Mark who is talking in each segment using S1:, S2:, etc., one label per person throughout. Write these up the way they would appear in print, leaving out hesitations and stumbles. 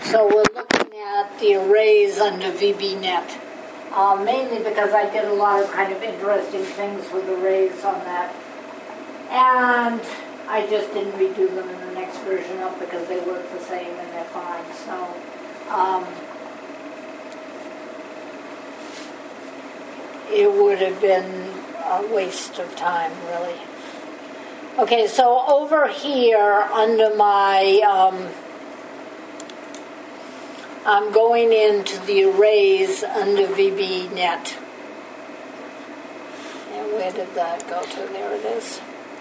S1: So we're looking at the arrays under VBNet, mainly because I did a lot of kind of interesting things with arrays on that. And I just didn't redo them in the next version up because they work the same and they're fine. So it would have been a waste of time, really. Okay, so over here under my, I'm going into the arrays under VBNet. And where did that go to? There it is.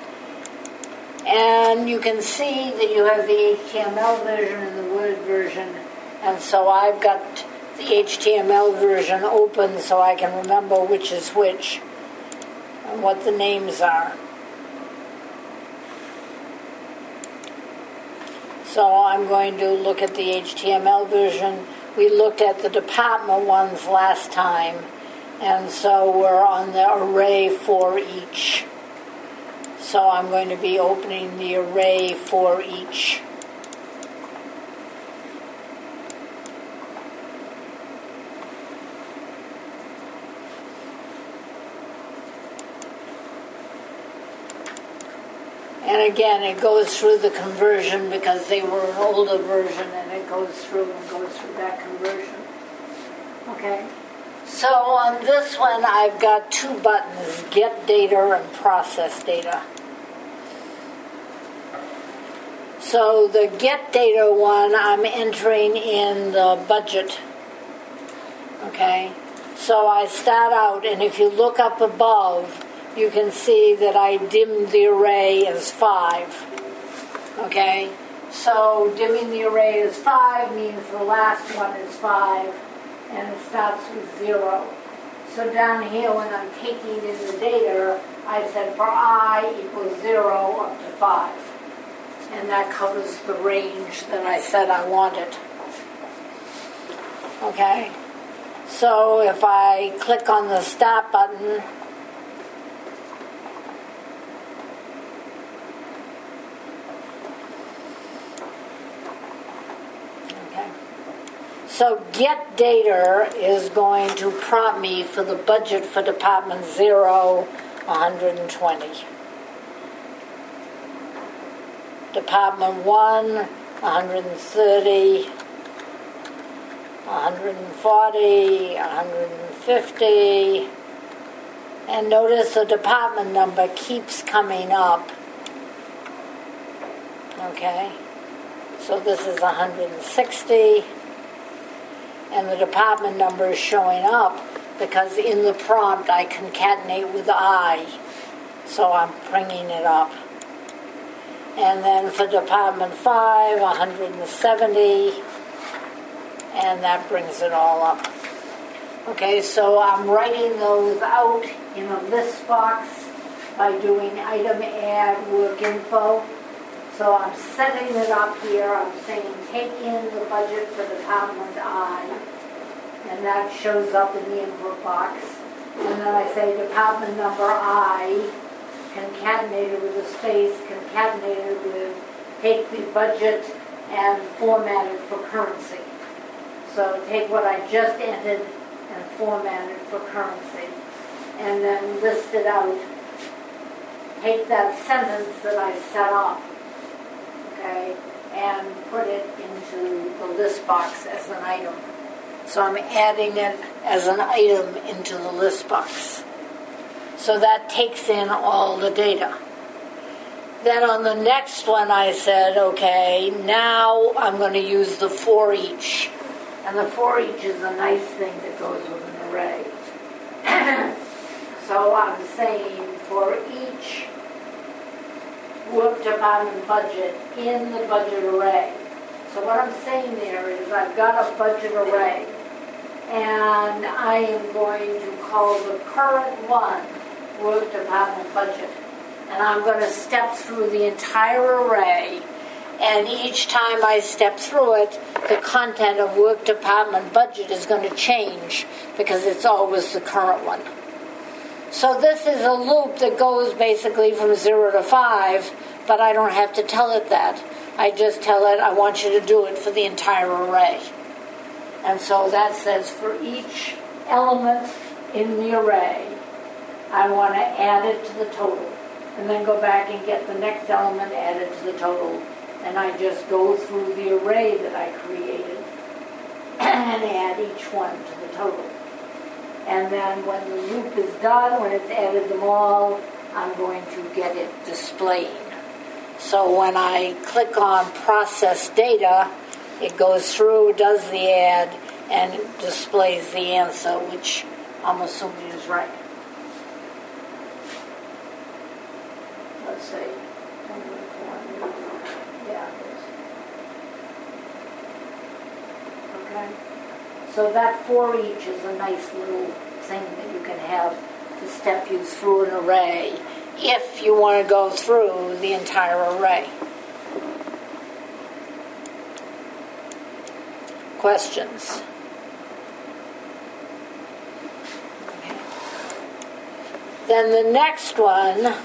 S1: And you can see that you have the HTML version and the Word version. And so I've got the HTML version open so I can remember which is which and what the names are. So I'm going to look at the HTML version. We looked at the department ones last time, and so we're on the array for each. So I'm going to be opening the array for each. And again, it goes through the conversion because they were an older version, and it goes through that conversion. Okay? So on this one, I've got two buttons, Get Data and Process Data. So the Get Data one, I'm entering in the budget. Okay? So I start out, and if you look up above, you can see that I dimmed the array as 5. Okay? So dimming the array as 5 means the last one is 5, and it starts with 0. So down here, when I'm taking in the data, I said for I equals 0 up to 5. And that covers the range that I said I wanted. Okay? So if I click on the Start button, so Get Data is going to prompt me for the budget for Department 0, 120. Department 1, 130, 140, 150. And notice the department number keeps coming up. Okay? So this is 160. And the department number is showing up because in the prompt I concatenate with I. So I'm bringing it up. And then for Department 5, 170. And that brings it all up. Okay, so I'm writing those out in a list box by doing item add work info. So I'm setting it up here. I'm saying take in the budget for Department I, and that shows up in the input box. And then I say Department number I, concatenated with a space, concatenated with take the budget and format it for currency. So take what I just entered and format it for currency. And then list it out. Take that sentence that I set up, okay, and put it into the list box as an item. So I'm adding it as an item into the list box. So that takes in all the data. Then on the next one I said, okay, now I'm going to use the for each. And the for each is a nice thing that goes with an array. So I'm saying for each work department budget in the budget array. So what I'm saying there is I've got a budget array, and I am going to call the current one work department budget. And I'm going to step through the entire array, and each time I step through it, the content of work department budget is going to change because it's always the current one. So this is a loop that goes basically from 0 to 5, but I don't have to tell it that. I just tell it, I want you to do it for the entire array. And so that says for each element in the array, I want to add it to the total. And then go back and get the next element added to the total. And I just go through the array that I created and add each one to the total. And then when the loop is done, when it's added them all, I'm going to get it displayed. So when I click on process data, it goes through, does the add, and it displays the answer, which I'm assuming is right. Let's see. Yeah, it is. Okay. So that for each is a nice little thing that you can have to step you through an array if you want to go through the entire array. Questions? Okay. Then the next one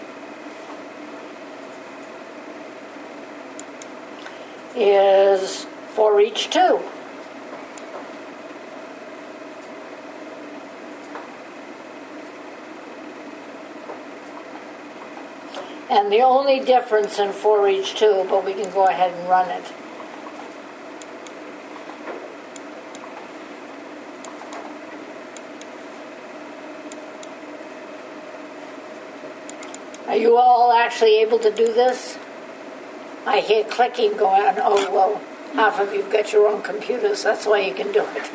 S1: is for each 2. And the only difference in for each 2, but we can go ahead and run it. Are you all actually able to do this? I hear clicking going on. Oh, well, half of you've got your own computers. That's why you can do it.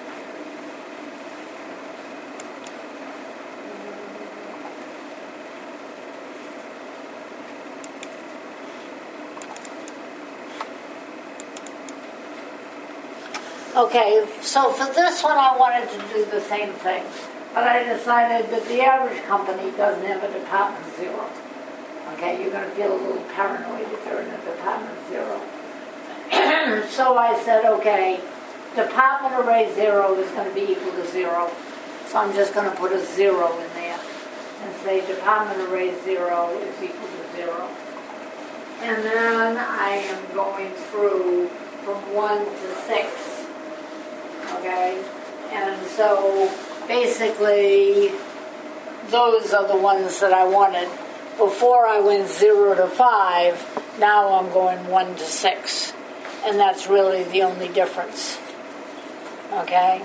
S1: Okay, so for this one I wanted to do the same thing, but I decided that the average company doesn't have a department 0. Okay, you're going to feel a little paranoid if you're in a department 0. So I said, okay, department array 0 is going to be equal to 0. So I'm just going to put a 0 in there and say department array 0 is equal to 0. And then I am going through from 1 to 6. Okay, and so basically those are the ones that I wanted. Before I went 0 to 5, now I'm going 1 to 6. And that's really the only difference. Okay?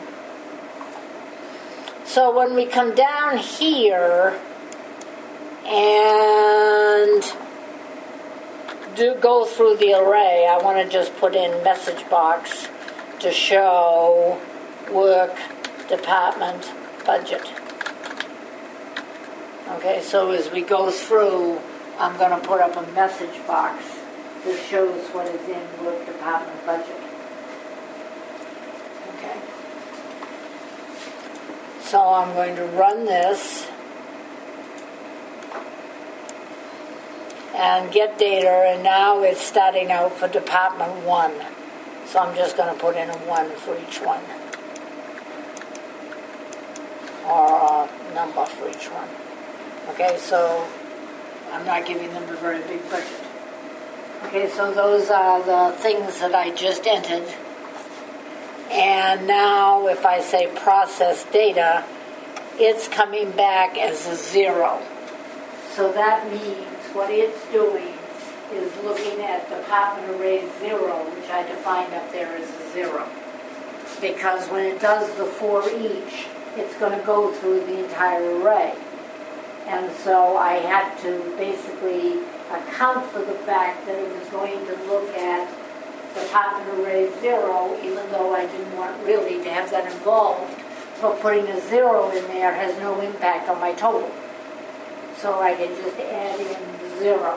S1: So when we come down here and go through the array, I want to just put in message box to show work, department, budget. Okay, so as we go through, I'm going to put up a message box that shows what is in work, department, budget. Okay. So I'm going to run this and get data, and now it's starting out for department 1. So I'm just going to put in a 1 for each one. Or a number for each one. Okay, so I'm not giving them a very big budget. Okay, so those are the things that I just entered. And now if I say process data, it's coming back as a 0. So that means what it's doing is looking at department array 0, which I defined up there as a 0. Because when it does the for each, it's going to go through the entire array. And so I had to basically account for the fact that it was going to look at department array 0, even though I didn't want really to have that involved. But putting a 0 in there has no impact on my total. So I can just add in 0.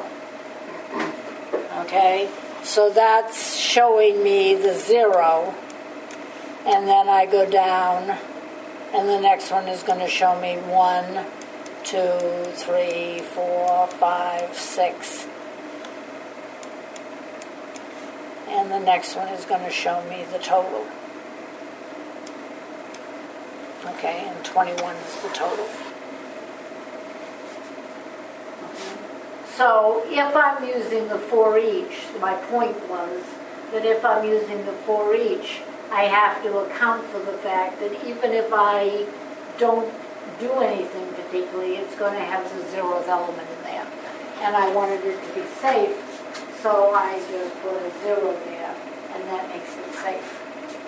S1: Okay, so that's showing me the 0, and then I go down, and the next one is going to show me 1, 2, 3, 4, 5, 6, and the next one is going to show me the total. Okay, and 21 is the total. So if I'm using the for each, my point was that if I'm using the for each, I have to account for the fact that even if I don't do anything particularly, it's going to have the zeroth element in there. And I wanted it to be safe, so I just put a 0 there, and that makes it safe.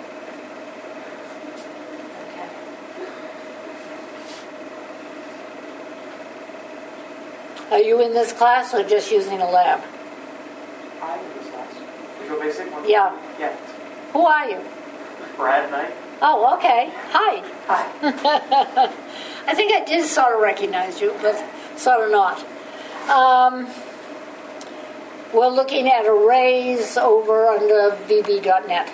S1: Okay. Are you in this class or just using a lab?
S2: I'm in this class. Visual Basic?
S1: Yeah.
S2: Yeah.
S1: Who are you?
S2: Brad Knight.
S1: Oh, okay. Hi.
S2: Hi.
S1: I think I did sort of recognize you, but sort of not. We're looking at arrays over under VB.net.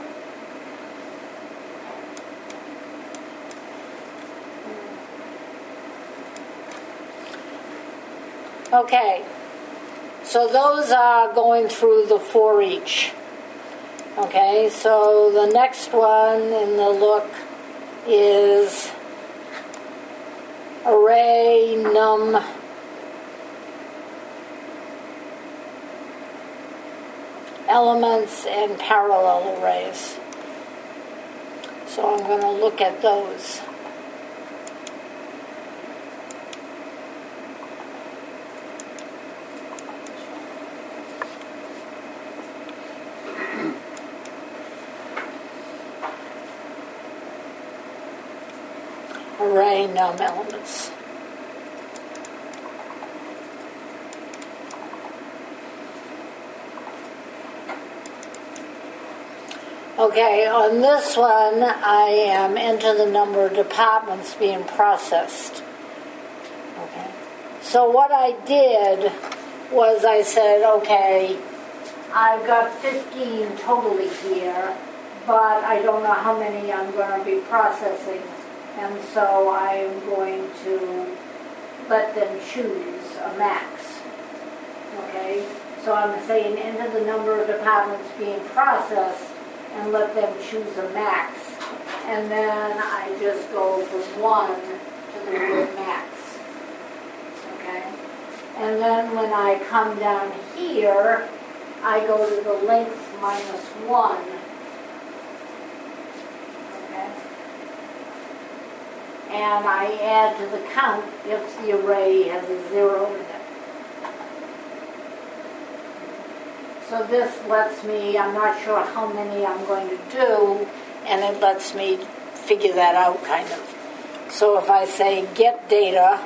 S1: Okay, so those are going through the for each. Okay, so the next one in the look is array num elements and parallel arrays. So I'm going to look at those. Array num elements. Okay, on this one, I am enter the number of departments being processed. Okay, so what I did was I said, okay, I've got 15 totally here, but I don't know how many I'm going to be processing, and so I'm going to let them choose a max. Okay, so I'm saying enter the number of departments being processed, and let them choose a max. And then I just go from 1 to the word max. Okay? And then when I come down here, I go to the length minus 1. Okay? And I add to the count if the array has a 0 in it. So this lets me, I'm not sure how many I'm going to do, and it lets me figure that out kind of. So if I say get data,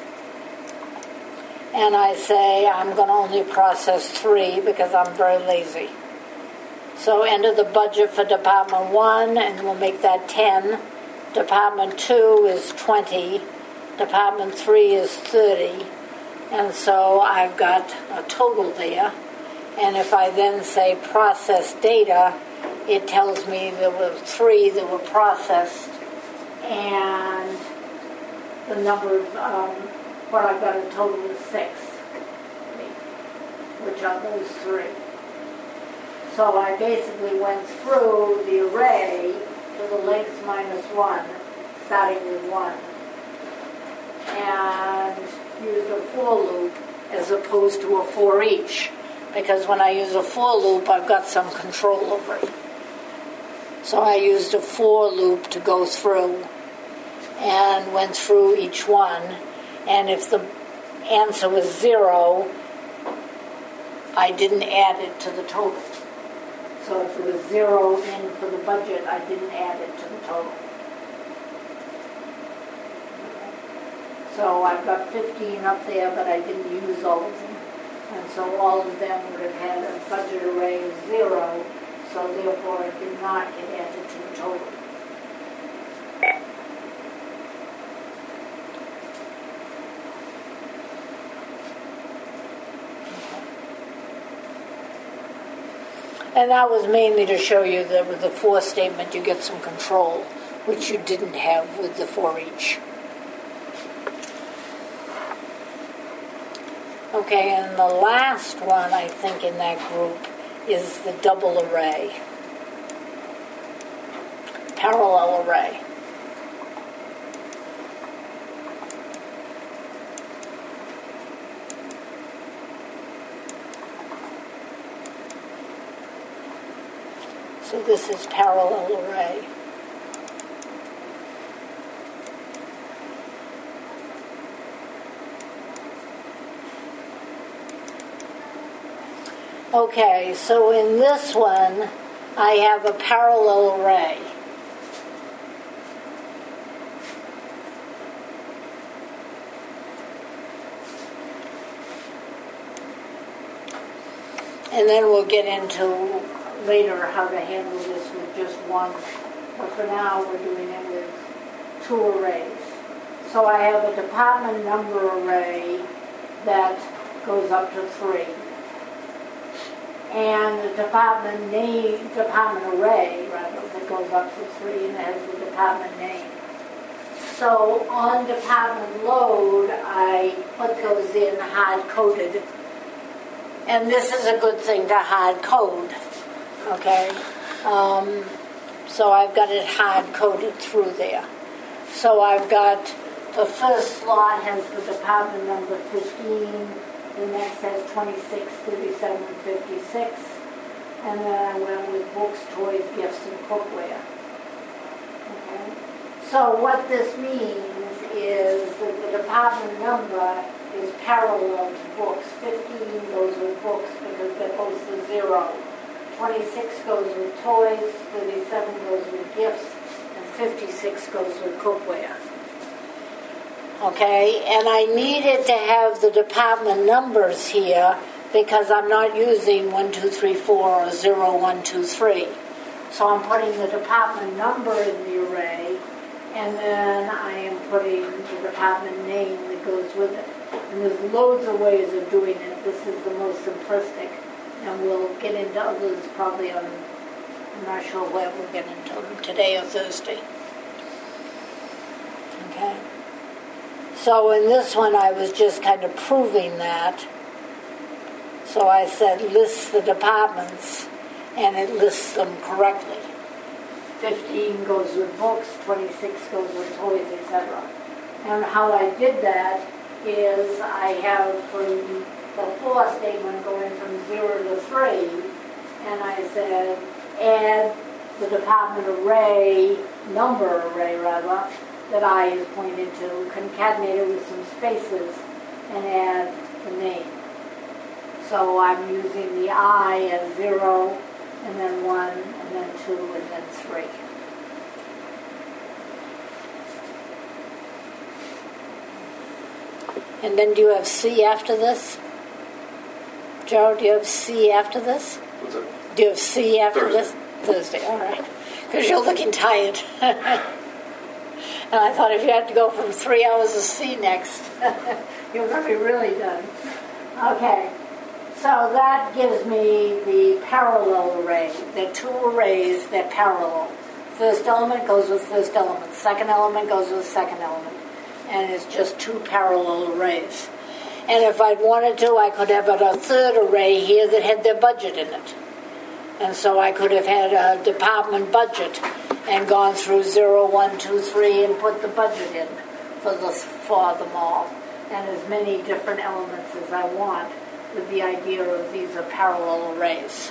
S1: and I say I'm going to only process 3 because I'm very lazy. So enter the budget for Department 1, and we'll make that 10. Department 2 is 20. Department 3 is 30. And so I've got a total there. And if I then say process data, it tells me there were 3 that were processed, and the number of what I've got a total of 6, which are those 3. So I basically went through the array to the length minus 1, starting with 1, and used a for loop as opposed to a for each. Because when I use a for loop, I've got some control over it. So I used a for loop to go through and went through each one. And if the answer was 0, I didn't add it to the total. So if it was 0 in for the budget, I didn't add it to the total. So I've got 15 up there, but I didn't use all of them. And so all of them would have had a budget array of 0, so therefore it did not get added to the total. And that was mainly to show you that with the for statement you get some control, which you didn't have with the for each. Okay, and the last one, I think, in that group is the double array, parallel array. So this is parallel array. Okay, so in this one, I have a parallel array. And then we'll get into later how to handle this with just one. But for now, we're doing it with two arrays. So I have a department number array that goes up to 3. And the department array, that goes up to 3 and has the department name. So on department load, I put those in hard-coded. And this is a good thing to hard code, okay? So I've got it hard coded through there. So I've got the first slot has the department number 15, the next has 26, 37, 56, and then I went with books, toys, gifts, and cookware. Okay? So what this means is that the department number is parallel to books. 15 goes with books because they're both the 0. 26 goes with toys, 37 goes with gifts, and 56 goes with cookware. Okay, and I needed to have the department numbers here because I'm not using 1, 2, 3, 4 or 0, 1, 2, 3. So I'm putting the department number in the array, and then I am putting the department name that goes with it. And there's loads of ways of doing it. This is the most simplistic. And we'll get into others probably on, I'm not sure where we'll get into them, today or Thursday. Okay. So in this one, I was just kind of proving that. So I said list the departments, and it lists them correctly. 15 goes with books, 26 goes with toys, etc. And how I did that is I have from the for statement going from 0 to 3, and I said add the department array, number array rather, that I is pointed to, concatenate it with some spaces, and add the name. So I'm using the I as 0, and then 1, and then 2, and then 3. And then do you have C after this? Joe, do you have C after this?
S3: What's that?
S1: Do you have C after
S3: Thursday.
S1: this? Thursday, all right. Because you're looking tired. And I thought if you had to go from 3 hours of C next, you're going to be really done. Okay, so that gives me the parallel array. There are two arrays that parallel. First element goes with first element. Second element goes with second element. And it's just two parallel arrays. And if I'd wanted to, I could have a third array here that had their budget in it. And so I could have had a department budget and gone through 0, 1, 2, 3 and put the budget in for them all. And as many different elements as I want, with the idea of these are parallel arrays.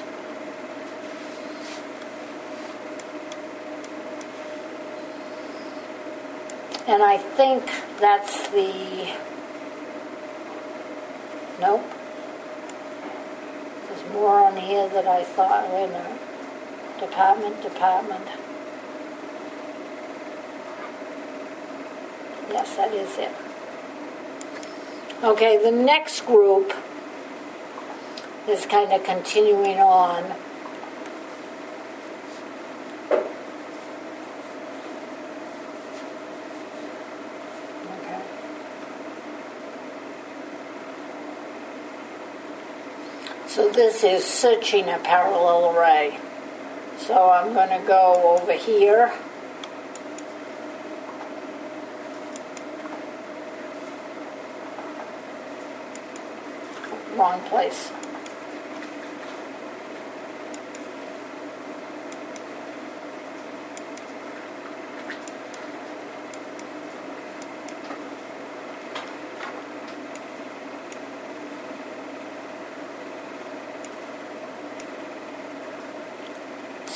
S1: And I think that's the... Nope. There's more on here that I thought, wait a minute. Department. Yes, that is it. Okay, the next group is kind of continuing on. Okay. So this is searching a parallel array. So I'm going to go over here. Wrong place.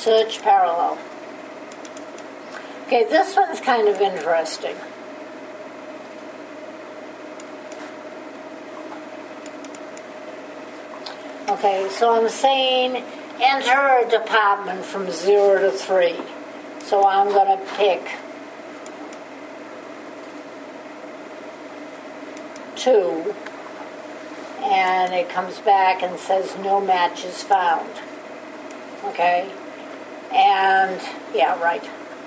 S1: Search parallel. Okay, this one's kind of interesting. Okay, so I'm saying enter a department from 0 to 3. So I'm going to pick 2, and it comes back and says no matches found. Okay, and yeah, right.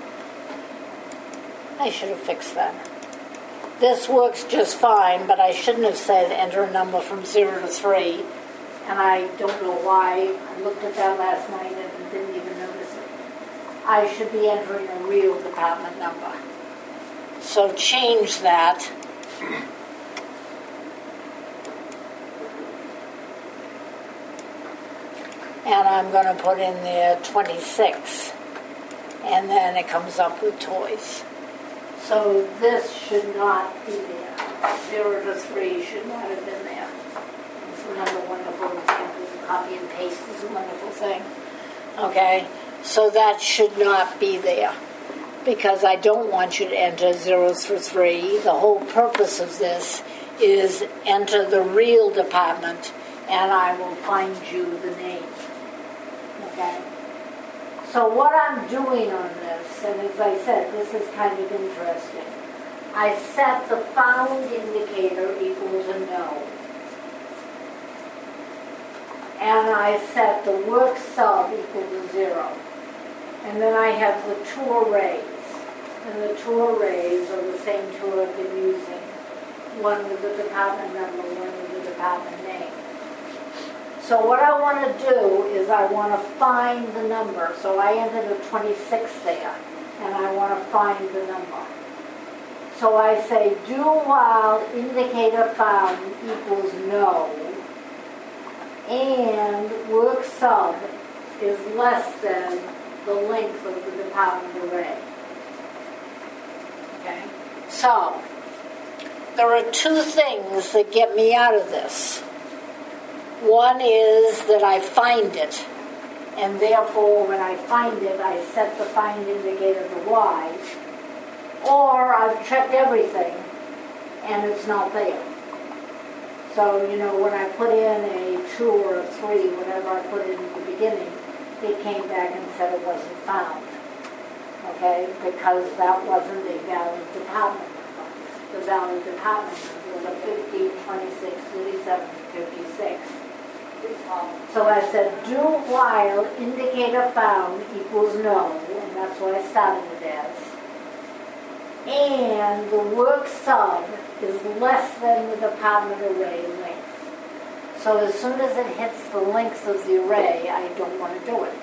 S1: I should have fixed that. This works just fine, but I shouldn't have said enter a number from 0 to 3. And I don't know why. I looked at that last night and didn't even notice it. I should be entering a real department number. So change that. And I'm going to put in there 26. And then it comes up with toys. So this should not be there. 0 to 3 should not have been there. It's another wonderful example. Copy and paste is a wonderful thing. Okay? So that should not be there. Because I don't want you to enter 0 through 3. The whole purpose of this is enter the real department and I will find you the name. Okay? So what I'm doing on this, and as I said, this is kind of interesting. I set the found indicator equal to no. And I set the work sub equal to 0. And then I have the two arrays. And the two arrays are the same two I've been using. One with the department number, one with the department name. So what I want to do is I want to find the number. So I entered a 26 there, and I want to find the number. So I say do while indicator found equals no, and work sub is less than the length of the department array. Okay? So there are two things that get me out of this. One is that I find it, and therefore when I find it, I set the find indicator to Y, or I've checked everything, and it's not there. So, when I put in a 2 or a 3, whatever I put in the beginning, it came back and said it wasn't found. Okay? Because that wasn't a valid department number. The valid department number was a 15, 26, 37, 56. So I said, do while indicator found equals no, and that's what I started it as. And the work sub is less than the department array length. So as soon as it hits the length of the array, I don't want to do it.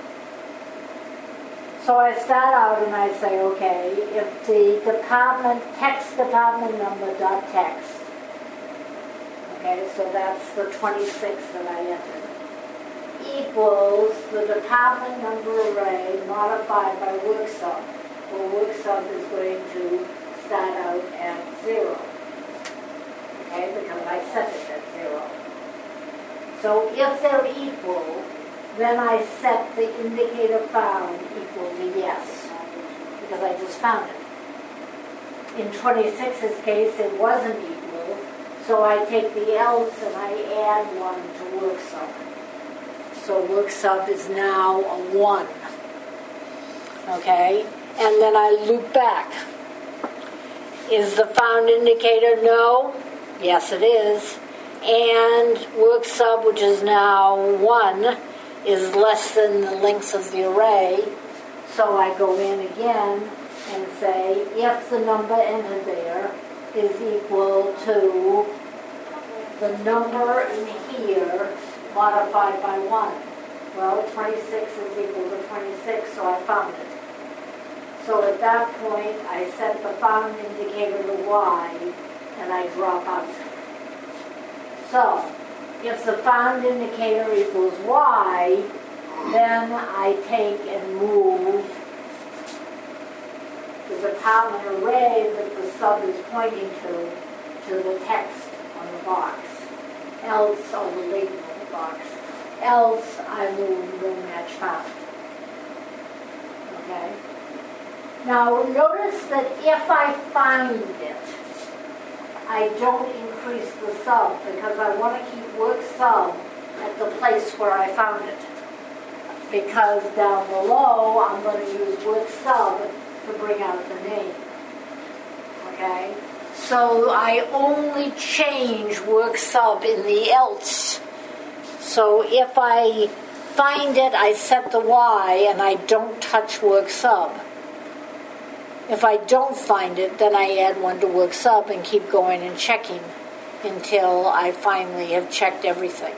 S1: So I start out and I say, okay, if the text department number dot text, okay, so that's the 26 that I entered, equals the department number array modified by work sub. Well, work sub is going to start out at 0. Okay, because I set it at 0. So if they're equal, then I set the indicator found equal to yes, because I just found it. In 26's case, it wasn't equal, so I take the else and I add 1 to work sub. So work sub is now a 1. Okay? And then I loop back. Is the found indicator no? Yes, it is. And work sub, which is now 1, is less than the length of the array. So I go in again and say, if the number entered there is equal to the number in here modified by 1. Well, 26 is equal to 26, so I found it. So at that point, I set the found indicator to Y, and I drop out. So, if the found indicator equals Y, then I take and move the department array that the sub is pointing to the text on the box. Else, or the label on the box. Else, I move no match found. Now notice that if I find it, I don't increase the sub because I want to keep work sub at the place where I found it. Because down below, I'm going to use work sub to bring out the name. Okay? So I only change work sub in the else. So if I find it, I set the Y and I don't touch work sub. If I don't find it, then I add one to work sub and keep going and checking until I finally have checked everything.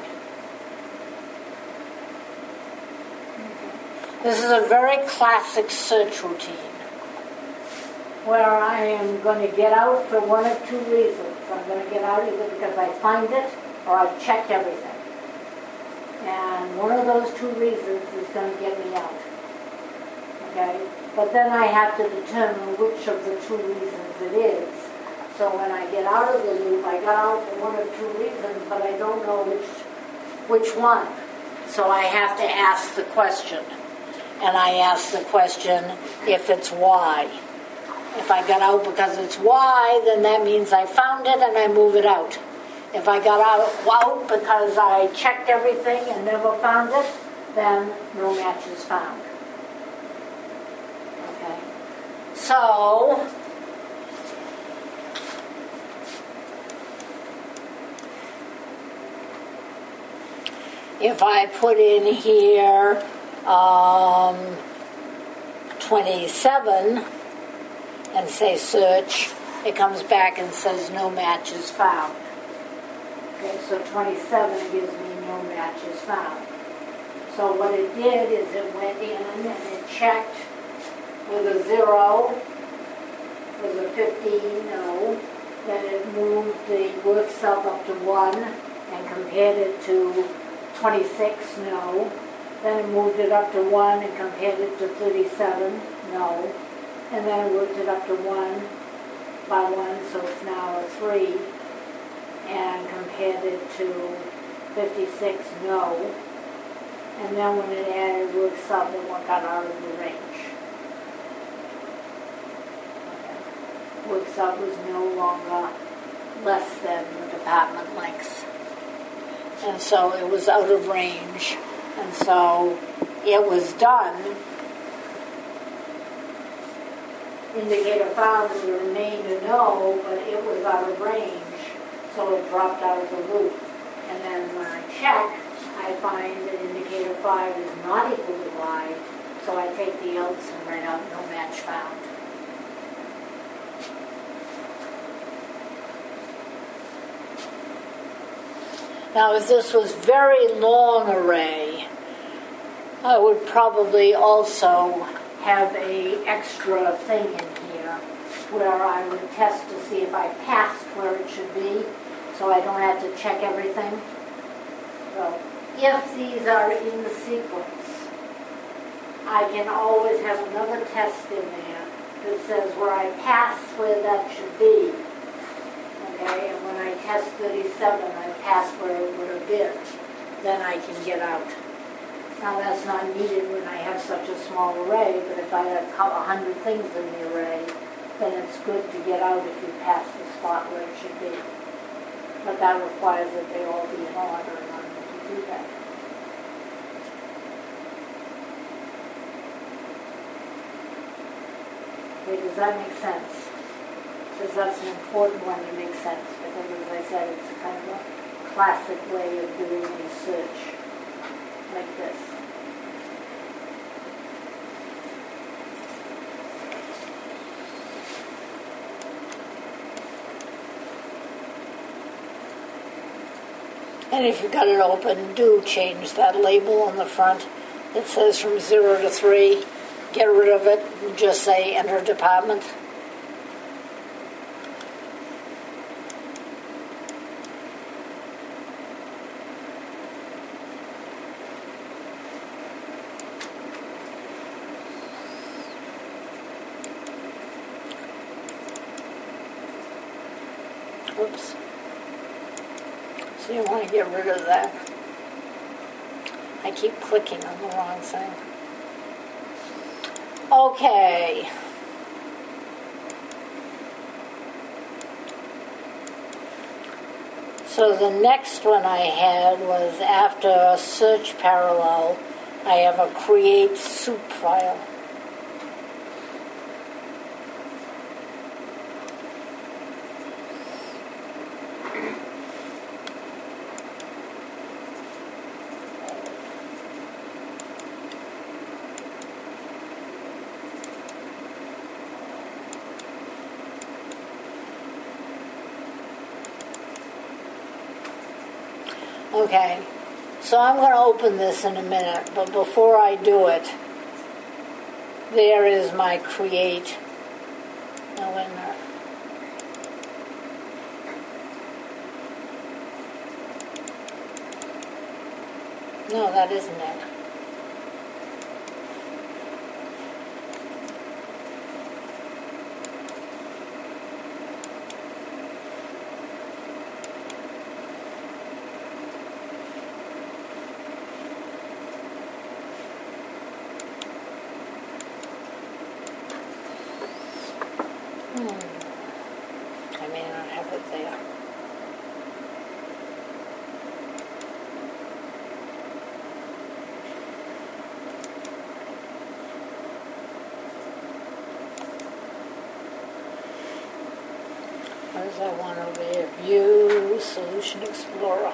S1: This is a very classic search routine where I am going to get out for one of two reasons. I'm going to get out either because I find it or I've checked everything. And one of those two reasons is going to get me out. Okay? But then I have to determine which of the two reasons it is. So when I get out of the loop, I got out for one of two reasons, but I don't know which one. So I have to ask the question. And I ask the question if it's why. If I got out because it's why, then that means I found it and I move it out. If I got out because I checked everything and never found it, then no match is found. Okay. So, if I put in here 27 and say search, it comes back and says no match is found. Okay, so 27 gives me no matches found. So what it did is it went in and it checked with a 0, with a 15, no. Then it moved the work sub up to 1 and compared it to 26, no. Then it moved it up to 1 and compared it to 37, no. And then it worked it up to 1 by 1, so it's now a 3. And compared it to 56, no. And then when it added work sub, it got out of the range. Okay. Work sub was no longer less than the department length. And so it was out of range. And so it was done. Indicator found and remained a no, but it was out of range. So it dropped out of the loop. And then when I check, I find that indicator 5 is not equal to Y. So I take the else and write out no match found. Now, if this was very long array, I would probably also have a extra thing in here where I would test to see if I passed where it should be, so I don't have to check everything. So, if these are in the sequence, I can always have another test in there that says where I pass where that should be. Okay, and when I test 37, I pass where it would have been. Then I can get out. Now that's not needed when I have such a small array, but if I have 100 things in the array, then it's good to get out if you pass the spot where it should be. But that requires that they all be in order in order to do that. Okay, does that make sense? Because that's an important one to make sense, because as I said, it's a kind of a classic way of doing a search like this. And if you've got it open, do change that label on the front that says from 0 to 3. Get rid of it and just say enter department. Oops. So you want to get rid of that. I keep clicking on the wrong thing. Okay. So the next one I had was after search parallel, I have a create soup file. Okay, so I'm going to open this in a minute, but before I do it, there is my create. No, wait a minute. No, that isn't it. I may not have it there. What does that one over here? View, Solution Explorer.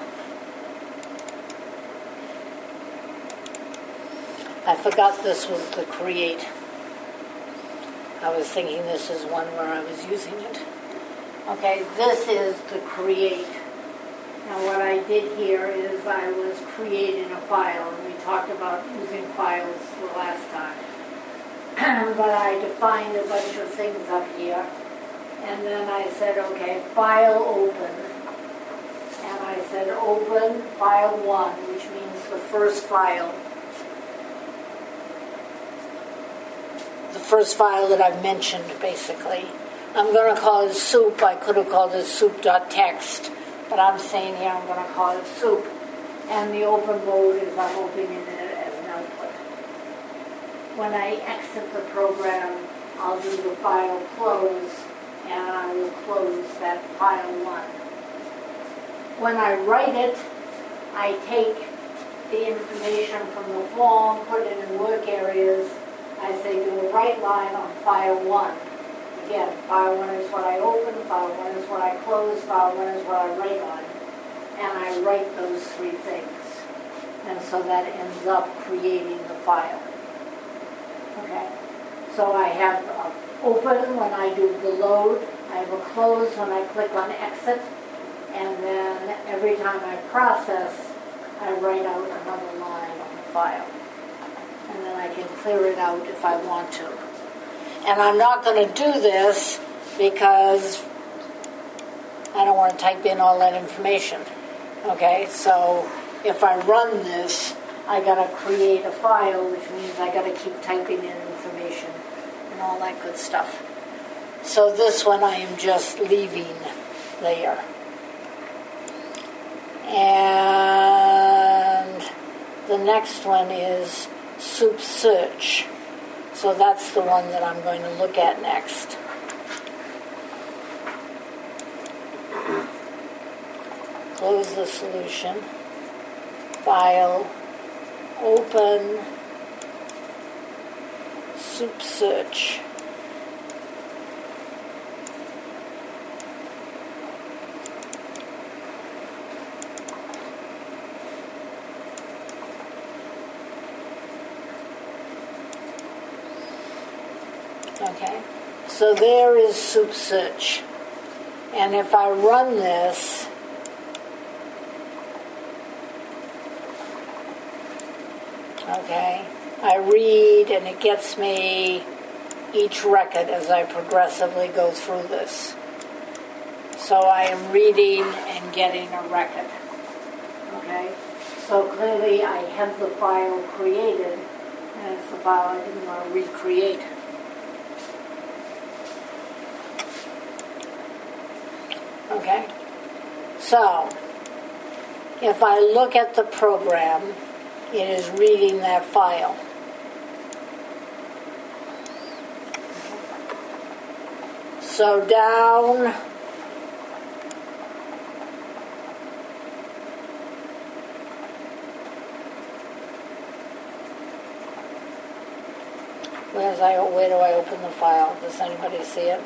S1: I forgot this was the create. I was thinking this is one where I was using it. Okay, this is the create. Now what I did here is I was creating a file, and we talked about using files the last time. But I defined a bunch of things up here. And then I said, okay, file open. And I said open file 1, which means the first file. The first file that I've mentioned, basically. I'm going to call it soup. I could have called it soup.txt, but I'm saying here I'm going to call it soup. And the open mode is I'm opening it as an output. When I exit the program, I'll do the file close, and I will close that file 1. When I write it, I take the information from the form, put it in work areas. I say do a write line on file 1. Again, file 1 is what I open, file 1 is what I close, file 1 is what I write on. And I write those 3 things. And so that ends up creating the file. Okay? So I have a open when I do the load. I have a close when I click on exit. And then every time I process, I write out another line on the file. And then I can clear it out if I want to. And I'm not going to do this because I don't want to type in all that information. Okay, so if I run this, I got to create a file, which means I got to keep typing in information and all that good stuff. So this one I am just leaving there. And the next one is soup search. So that's the one that I'm going to look at next. Close the solution. File. Open. Soup search. Okay, so there is soup search. And if I run this, okay, I read and it gets me each record as I progressively go through this. So I am reading and getting a record. Okay, so clearly I have the file created, and it's the file I didn't want to recreate. Okay, so if I look at the program, it is reading that file. So down Where do I open the file? Does anybody see it?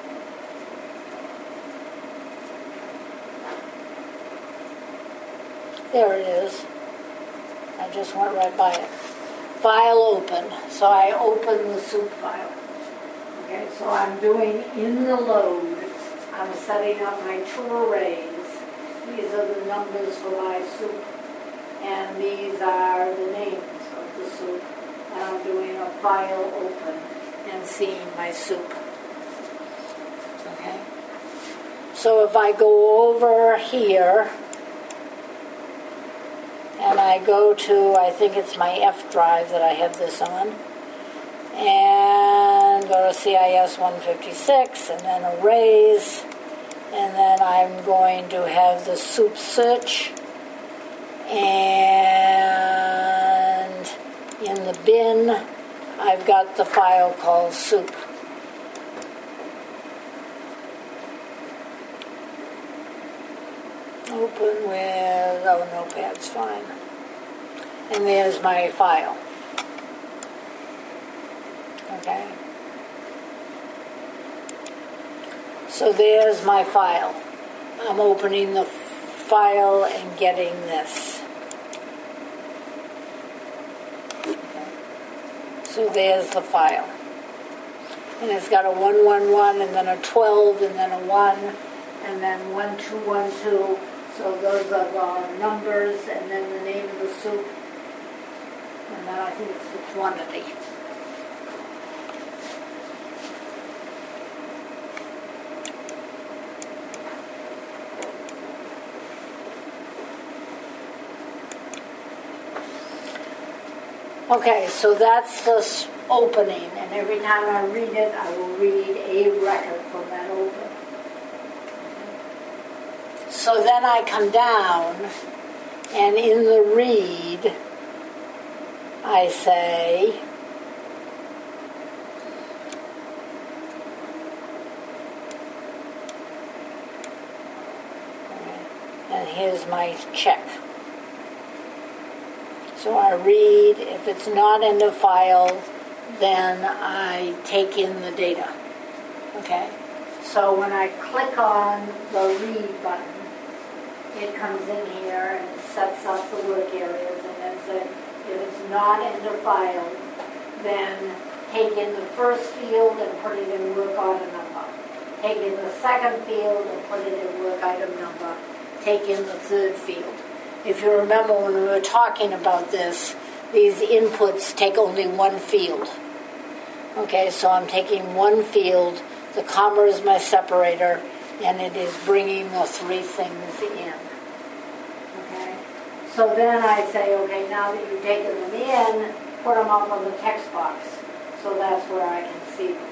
S1: There it is. I just went right by it. File open. So I open the soup file. Okay, so I'm doing in the load, I'm setting up my 2 arrays. These are the numbers for my soup. And these are the names of the soup. And I'm doing a file open and seeing my soup. Okay. So if I go over here, and I go to, I think it's my F drive that I have this on, and go to CIS 156, and then arrays, and then I'm going to have the soup search, and in the bin, I've got the file called soup. Open with, Notepad's fine. And there's my file. Okay. So there's my file. I'm opening the file and getting this. Okay. So there's the file. And it's got a 111 and then a 12 and then a 1 and then 1212. So those are the numbers, and then the name of the soup, and then I think it's the quantity. Okay, so that's the opening, and every time I read it, I will read a record from that opening. So then I come down, and in the read, I say, and here's my check. So I read, if it's not in the file, then I take in the data. Okay? So when I click on the read button, it comes in here and it sets up the work areas, and then says if it's not in the file, then take in the first field and put it in work order number. Take in the second field and put it in work item number. Take in the third field. If you remember when we were talking about this, these inputs take only one field. Okay, so I'm taking one field, the comma is my separator, and it is bringing the 3 things in. Okay, so then I say, okay, now that you've taken them in, put them up on the text box. So that's where I can see them.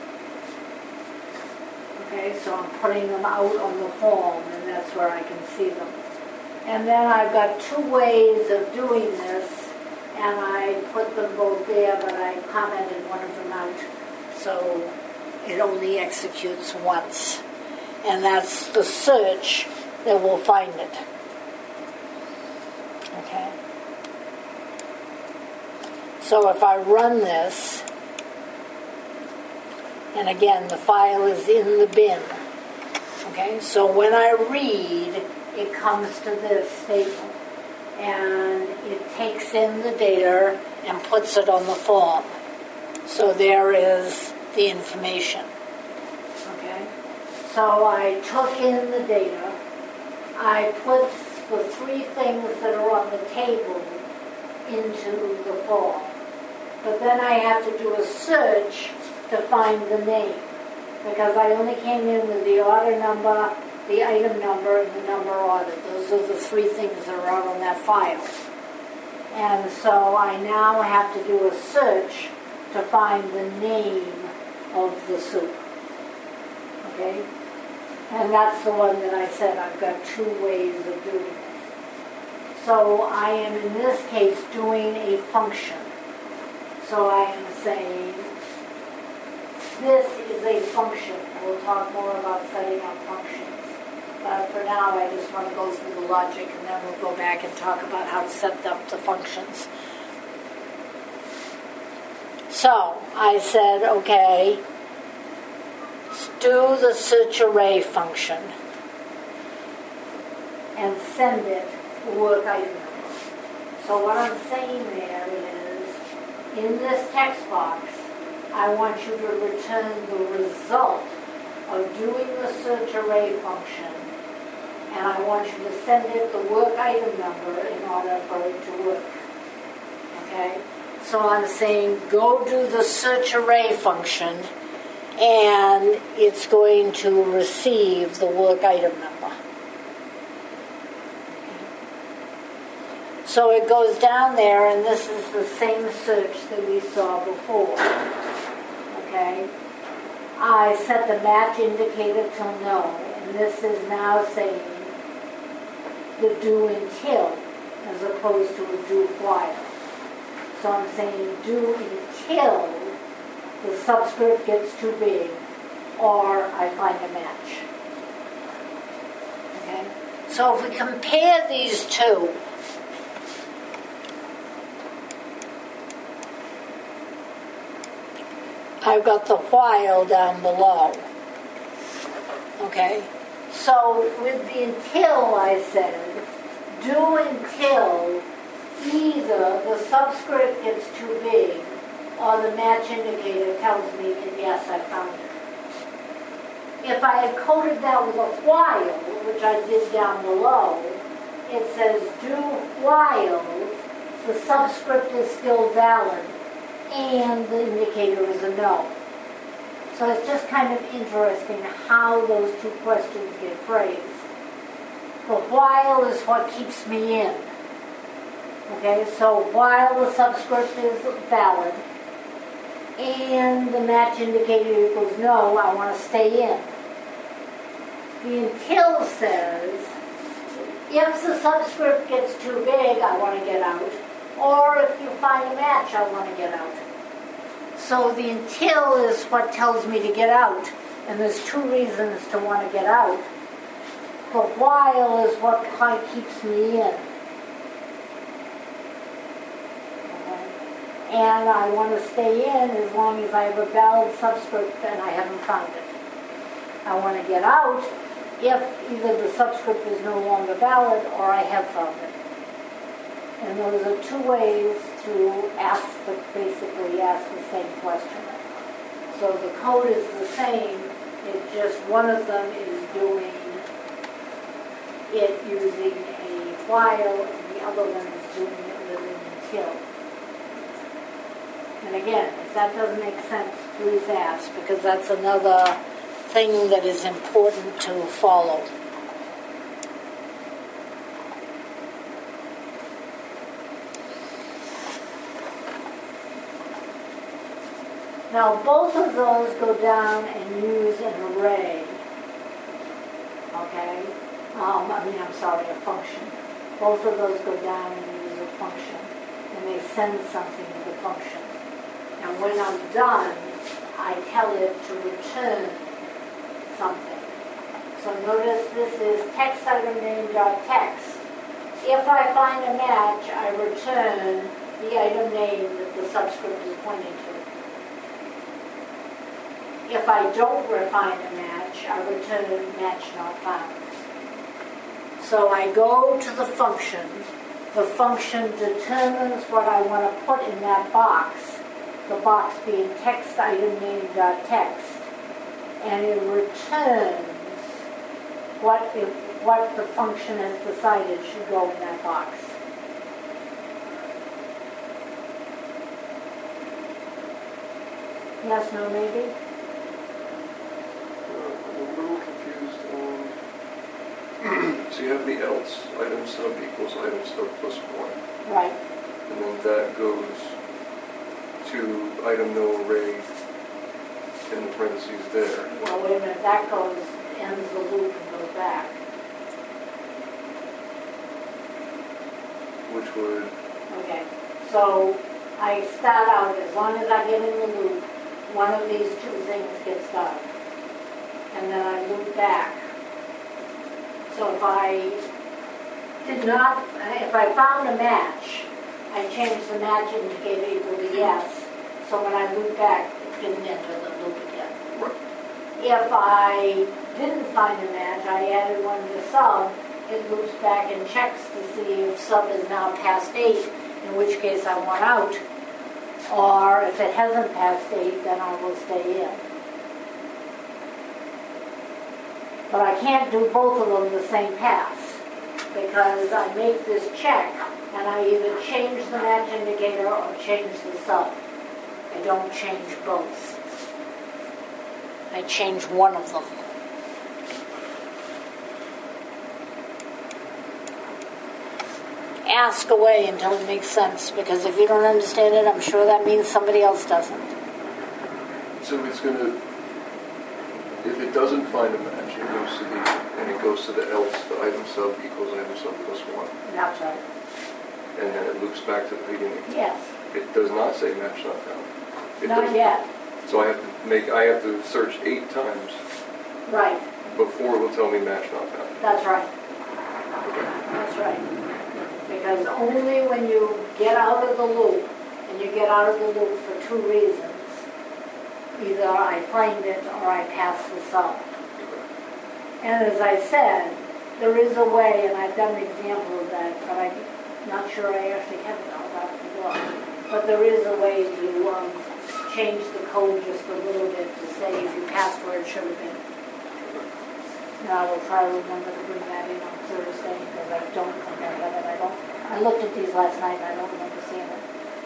S1: Okay, so I'm putting them out on the form, and that's where I can see them. And then I've got 2 ways of doing this, and I put them both there, but I commented one of them out. So it only executes once. And that's the search that will find it. Okay. So if I run this, and again, the file is in the bin. Okay, so when I read, it comes to this statement. And it takes in the data and puts it on the form. So there is the information. Okay? So I took in the data. I put the 3 things that are on the table into the form. But then I have to do a search to find the name. Because I only came in with the order number, the item number, and the number ordered. Those are the 3 things that are out on that file. And so I now have to do a search to find the name of the soup. Okay? And that's the one that I said I've got 2 ways of doing it. So I am in this case doing a function. So I am saying, this is a function. We'll talk more about setting up functions. But for now, I just want to go through the logic, and then we'll go back and talk about how to set up the functions. So I said, okay, do the search array function and send it the work item number. So what I'm saying there is, in this text box, I want you to return the result of doing the search array function, and I want you to send it the work item number in order for it to work. Okay? So I'm saying go do the search array function, and it's going to receive the work item number. So it goes down there, and this is the same search that we saw before. Okay? I set the match indicator to no, and this is now saying the do until as opposed to a do while. So I'm saying do until the subscript gets too big or I find a match. Okay? So if we compare these two, I've got the while down below. Okay? So with the until, I said, do until either the subscript gets too big or the match indicator tells me that yes, I found it. If I had coded that with a while, which I did down below, it says do while the subscript is still valid and the indicator is a no. So it's just kind of interesting how those two questions get phrased. The while is what keeps me in. Okay, so while the subscript is valid and the match indicator equals no, I want to stay in. The until says, if the subscript gets too big, I want to get out. Or if you find a match, I want to get out. So the until is what tells me to get out. And there's two reasons to want to get out. The while is what kind of keeps me in. And I want to stay in as long as I have a valid subscript and I haven't found it. I want to get out if either the subscript is no longer valid or I have found it. And those are two ways to basically ask the same question. So the code is the same, it's just one of them is doing it using a while and the other one is doing it with an until. And again, if that doesn't make sense, please ask, because that's another thing that is important to follow. Now, both of those go down and use an array. Okay? A function. Both of those go down and use a function. And they send something to the function. And when I'm done, I tell it to return something. So notice this is text item name.text. If I find a match, I return the item name that the subscript is pointing to. If I don't find a match, I return match not found. So I go to the function. The function determines what I want to put in that box. The box being text item name.text. And it returns what the function has decided should go in that box. Yes, no, maybe?
S3: I'm a little confused on, so you have the else, item sub equals item sub plus 1.
S1: Right.
S3: And then that goes to item no array in the parentheses there.
S1: Well, wait a minute, that ends the loop and goes back.
S3: Which would,
S1: Okay, so I start out, as long as I get in the loop, one of these two things gets done. And then I loop back. So if I found a match, I change the match indicator equal to yes, So when I loop back, it didn't enter the loop again.
S3: Right.
S1: If I didn't find a match, I added one to sub, it loops back and checks to see if sub is now past 8, in which case I want out. Or if it hasn't passed 8, then I will stay in. But I can't do both of them the same pass, because I make this check and I either change the match indicator or change the sub. I don't change both. I change one of them. Ask away until it makes sense, because if you don't understand it, I'm sure that means somebody else doesn't.
S3: So it's going to, if it doesn't find a match, it goes to the else, the item sub equals item sub plus 1.
S1: That's right.
S3: And then it loops back to the beginning.
S1: Yes.
S3: It does not say match not found.
S1: Not
S3: doesn't.
S1: yet.
S3: So I have to search 8 times
S1: Right.
S3: before it will tell me match not found.
S1: That's right.
S3: Okay.
S1: That's right. Because only when you get out of the loop, and you get out of the loop for 2 reasons, either I find it or I pass the sub. And as I said, there is a way, and I've done an example of that, but I'm not sure I actually have it all out the book. But there is a way to change the code just a little bit to say if you passed where it should have been. And I will try to remember to bring that in on Thursday, because I don't think I have it. I looked at these last night and I don't remember seeing it.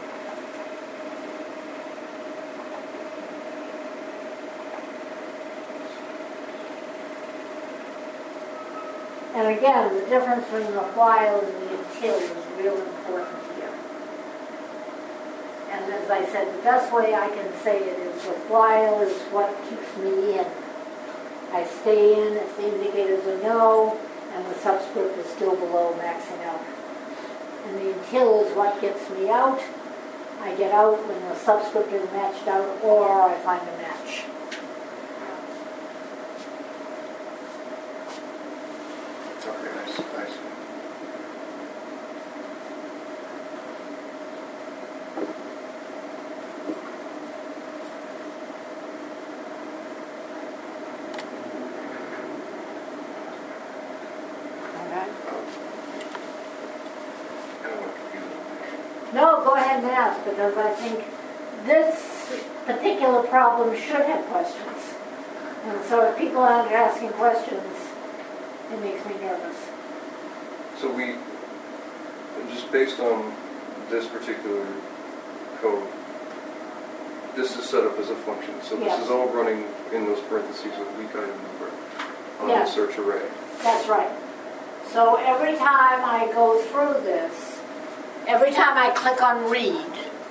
S1: And again, the difference between the while and the until is real important here. And as I said, the best way I can say it is the while is what keeps me in. I stay in if the indicators are no, and the subscript is still below maxing out. And the until is what gets me out. I get out when the subscript is matched out, or I find a match.
S3: Okay, nice.
S1: No, go ahead and ask, because I think this particular problem should have questions. And so if people aren't asking questions, it makes me nervous.
S3: So just based on this particular code, this is set up as a function. So this is all running in those parentheses with weak item number on the search array.
S1: That's right. So every time I go through this, every time I click on read,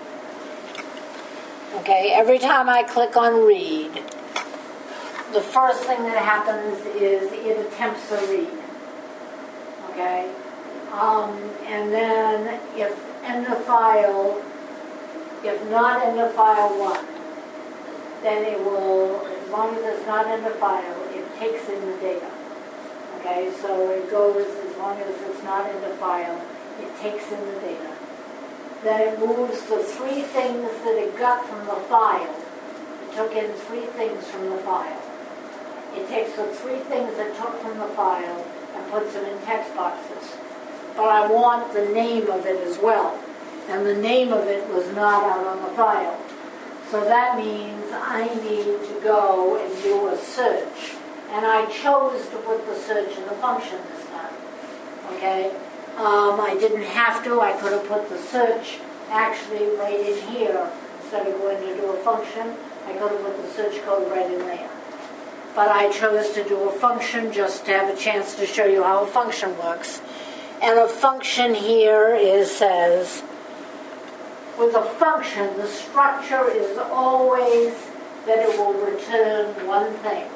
S1: okay, every time I click on read, the first thing that happens is it attempts a read, okay? And then if end of file, if not end of file 1, then it will, as long as it's not end of file, it takes in the data. Okay, so it goes, as long as it's not in the file, it takes in the data. Then it moves the 3 things that it got from the file. It took in 3 things from the file. It takes the 3 things it took from the file and puts them in text boxes. But I want the name of it as well. And the name of it was not out on the file. So that means I need to go and do a search. And I chose to put the search in the function this time. Okay? I didn't have to. I could have put the search actually right in here. Instead of going to do a function, I could have put the search code right in there. But I chose to do a function just to have a chance to show you how a function works. And a function here says, with a function, the structure is always that it will return one thing.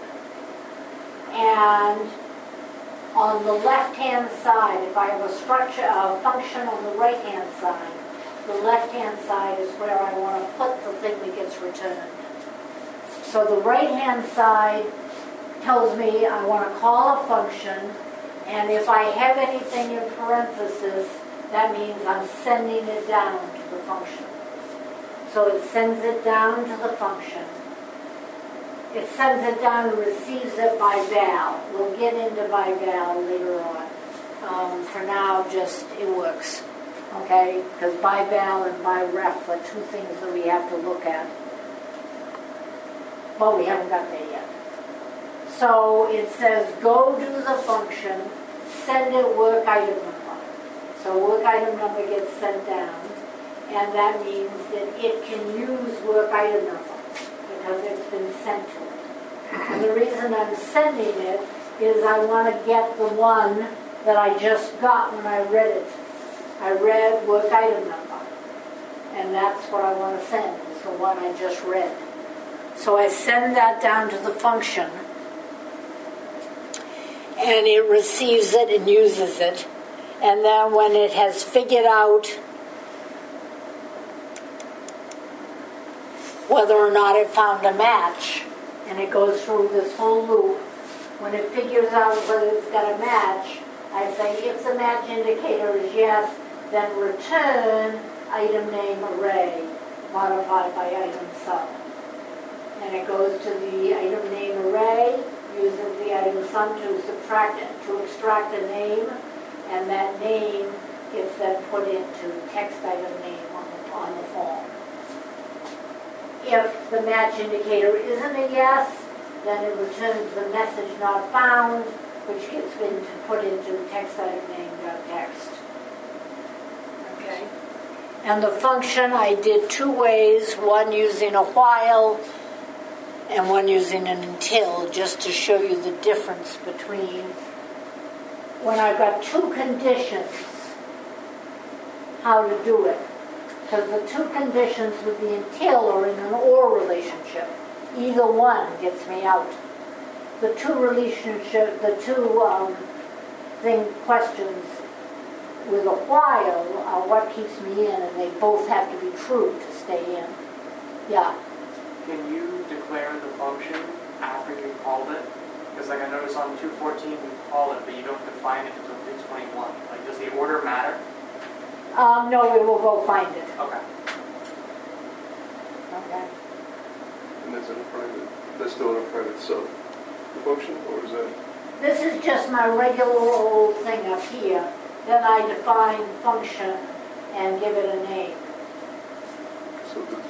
S1: And on the left-hand side, if I have a function on the right-hand side, the left-hand side is where I want to put the thing that gets returned. So the right-hand side tells me I want to call a function, and if I have anything in parentheses, that means I'm sending it down to the function. So it sends it down to the function. It sends it down and receives it by val. We'll get into by val later on. For now, just it works. Okay? Because by val and by ref are two things that we have to look at. Well, we haven't got there yet. So it says go do the function, send it work item number. So work item number gets sent down, and that means that it can use work item number because it's been sent to it. And the reason I'm sending it is I want to get the one that I just got when I read it. I read work item number, and that's what I want to send, is the one I just read. So I send that down to the function, and it receives it and uses it. And then when it has figured out whether or not it found a match, and it goes through this whole loop, when it figures out whether it's got a match, I say if the match indicator is yes, then return item name array modified by item sum. And it goes to the item name array, uses the item sum to extract a name, and that name gets then put into text item name on the form. If the match indicator isn't a yes, then it returns the message not found, which gets put into text item name.text. Okay. And the function I did two ways, one using a while and one using an until, just to show you the difference between when I've got two conditions, how to do it. Because the two conditions with the until are in an or relationship. Either one gets me out. The two questions with a while are what keeps me in, and they both have to be true to stay in. Yeah.
S2: Can you declare the function after you called it? Because like I noticed on 214 you call it, but you don't define it until 221. Like, does the order matter?
S1: No, we will go find it.
S2: Okay.
S1: Okay.
S3: And that's still in a private sub function, or is that?
S1: This is just my regular old thing up here. Then I define function and give it a name.
S3: So this.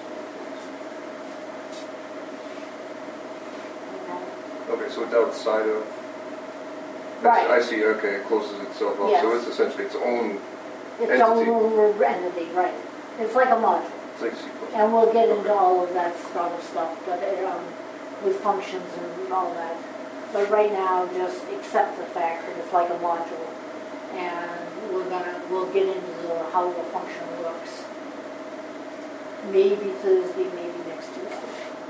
S3: Okay, so it's outside of.
S1: Right.
S3: I see. Okay, it closes itself up.
S1: Yes.
S3: So it's essentially its own.
S1: Its
S3: entity.
S1: own entity, right. It's like a module.
S3: It's like C++.
S1: And we'll get into all of that other stuff, but with functions and all that. But right now, just accept the fact that it's like a module, and we'll get into how the function works. Maybe Thursday, maybe next Tuesday.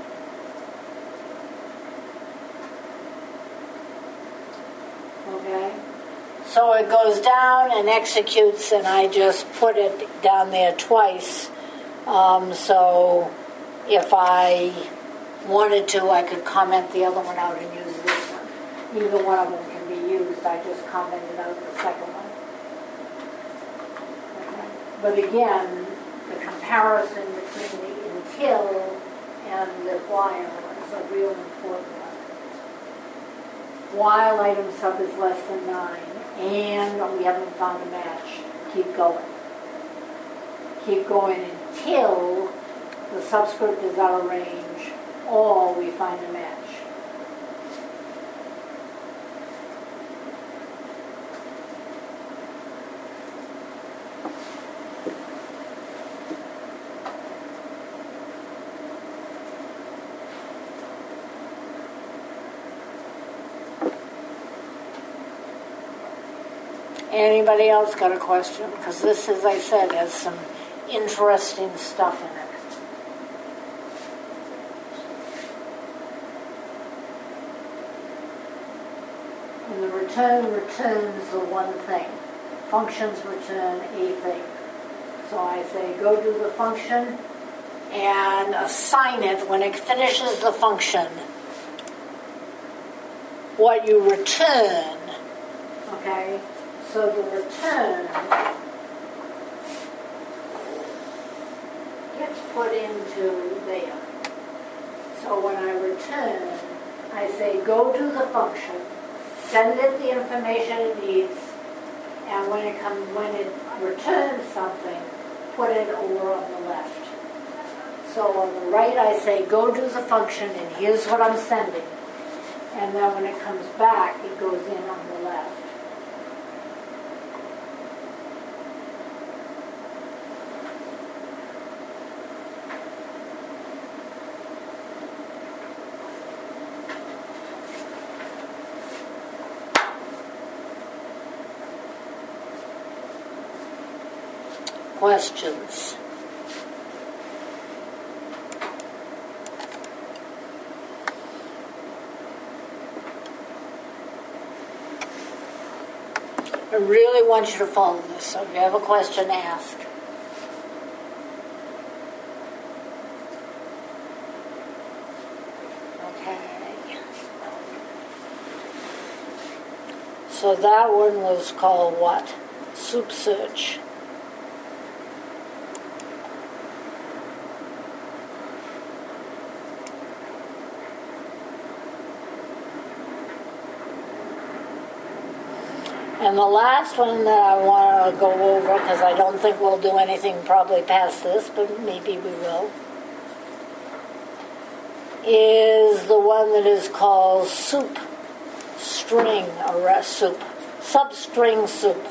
S1: Okay. So it goes down and executes, and I just put it down there twice. So if I wanted to, I could comment the other one out and use this one. Either one of them can be used. I just commented out the second one. Okay. But again, the comparison between the until and the while is a real important one. While item sub is less than 9, and we haven't found a match, keep going. Keep going until the subscript is out of range, or we find a match. Anybody else got a question? Because this, as I said, has some interesting stuff in it. And the return returns the one thing. Functions return a thing. So I say go do the function and assign it when it finishes the function. What you return, okay? So the return gets put into there. So when I return, I say go do the function, send it the information it needs, and when it returns something, put it over on the left. So on the right I say go do the function and here's what I'm sending. And then when it comes back, it goes in on the left. Questions? I really want you to follow this, so if you have a question, ask. Okay. So that one was called what? Soup search. And the last one that I want to go over, because I don't think we'll do anything probably past this, but maybe we will, is the one that is called soup string or soup, substring soup.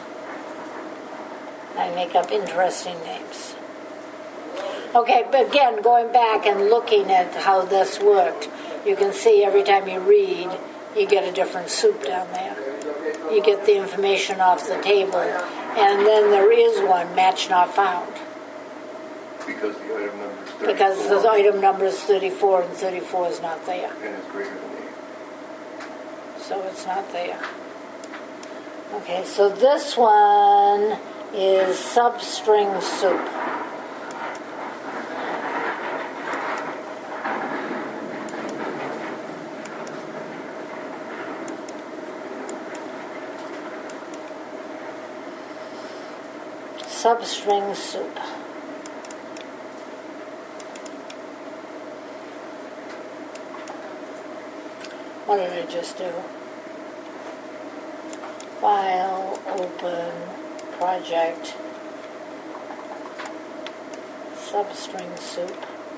S1: I make up interesting names. Okay, but again, going back and looking at how this worked, you can see every time you read, you get a different soup down there. You get the information off the table, and then there is one, match not found.
S3: Because the item number is 34.
S1: Because the item number is 34, and 34 is not there.
S3: And it's greater than 8.
S1: So it's not there. Okay, so this one is substring soup. Substring soup. What did I just do? File, open, project, substring soup.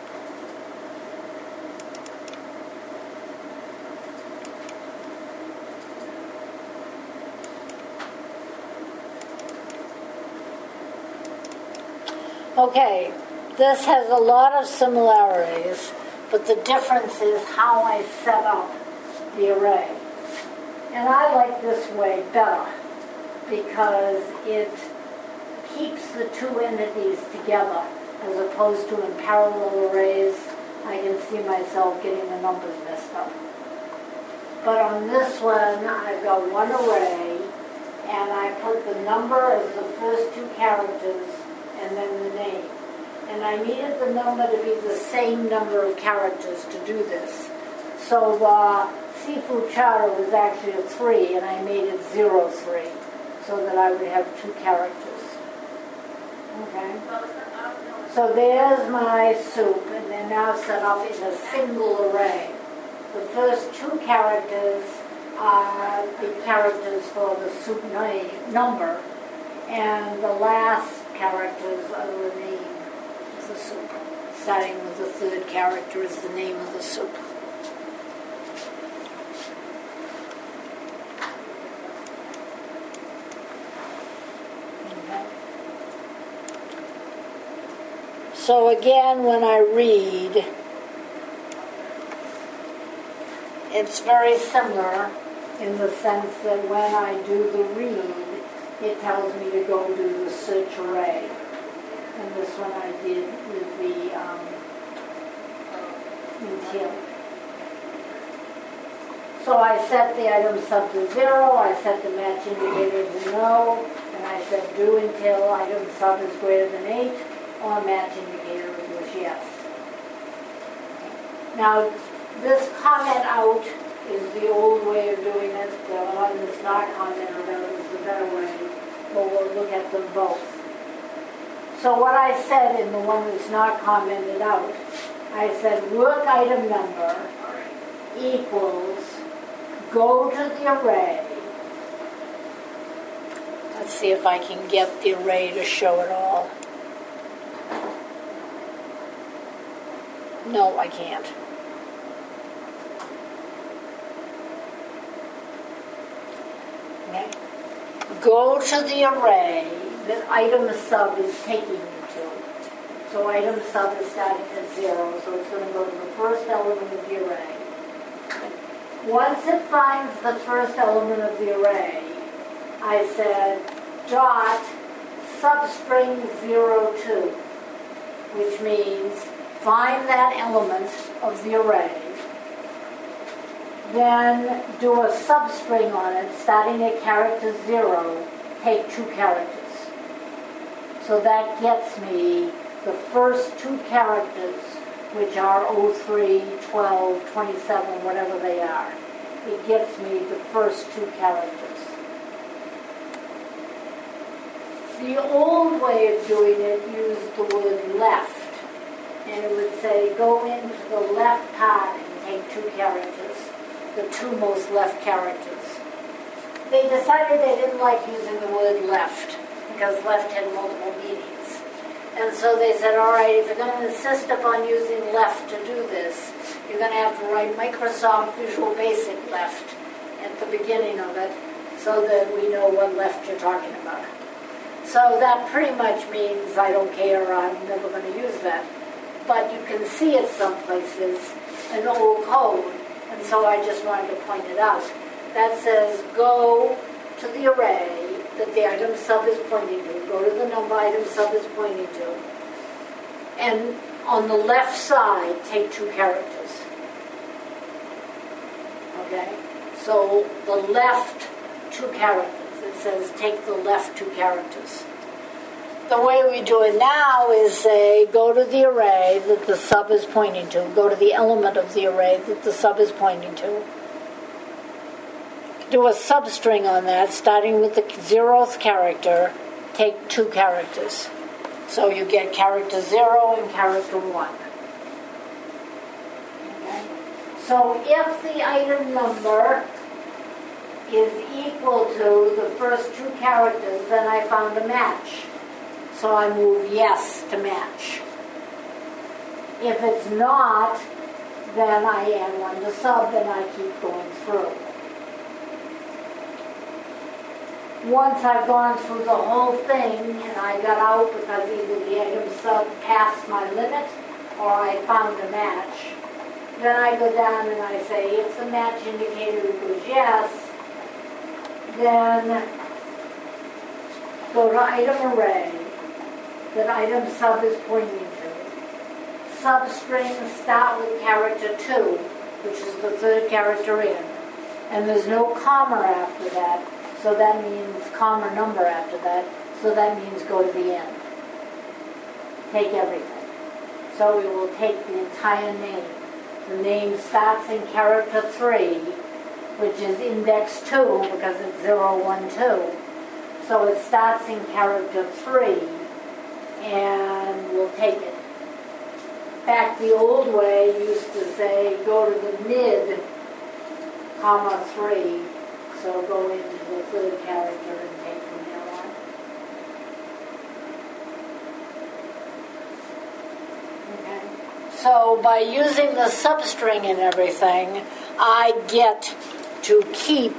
S1: Okay, this has a lot of similarities, but the difference is how I set up the array. And I like this way better because it keeps the two entities together as opposed to in parallel arrays. I can see myself getting the numbers messed up. But on this one, I've got one array, and I put the number as the first two characters and then the name. And I needed the number to be the same number of characters to do this. So the seafood chowder was actually a 3, and I made it 03, so that I would have 2 characters. Okay? So there's my soup, and they're now set up in a single array. The first 2 characters are the characters for the soup number, and the last characters are the name of the soup. Starting with the third character is the name of the soup. Okay. So again, when I read, it's very similar in the sense that when I do the read, it tells me to go do the search array. And this one I did with the until. So I set the item sub to 0, I set the match indicator to no, and I said do until item sub is greater than 8, or match indicator was yes. Now, this comment out is the old way of doing it. The one that's not commented out is the better way, but we'll look at them both. So what I said in the one that's not commented out, I said work item number equals go to the array. Let's see if I can get the array to show it all. No, I can't. Okay. Go to the array that item sub is taking you to. So item sub is starting at 0, so it's going to go to the first element of the array. Once it finds the first element of the array, I said dot substring 02, which means find that element of the array, then do a substring on it, starting at character 0, take 2 characters. So that gets me the first 2 characters, which are 03, 12, 27, whatever they are. It gets me the first 2 characters. The old way of doing it used the word left. And it would say, go into the left part and take 2 characters, the 2 most left characters. They decided they didn't like using the word left, because left had multiple meanings. And so they said, all right, if you're going to insist upon using left to do this, you're going to have to write Microsoft Visual Basic left at the beginning of it, so that we know what left you're talking about. So that pretty much means I don't care, I'm never going to use that. But you can see it some places, an old code, and so I just wanted to point it out. That says go to the array that the item sub is pointing to, go to the number item sub is pointing to, and on the left side, take 2 characters. Okay? So the left 2 characters. It says take the left 2 characters. The way we do it now is say, go to the array that the sub is pointing to. Go to the element of the array that the sub is pointing to. Do a substring on that, starting with the 0th character. Take 2 characters. So you get character 0 and character 1. Okay? So if the item number is equal to the first 2 characters, then I found a match. So I move yes to match. If it's not, then I add 1 to sub and I keep going through. Once I've gone through the whole thing and I got out because either the item sub passed my limit or I found a match, then I go down and I say if the match indicator equals yes, then go to item array that item sub is pointing to. Substring start with character 2, which is the 3rd character in. And there's no comma after that, so that means comma number after that, so that means go to the end. Take everything. So we will take the entire name. The name starts in character 3, which is index 2 because it's 0, 1, 2. So it starts in character 3, and we'll take it. Back the old way used to say go to the mid, comma 3, so go into the 3rd character and take from there on. Okay. So by using the substring and everything, I get to keep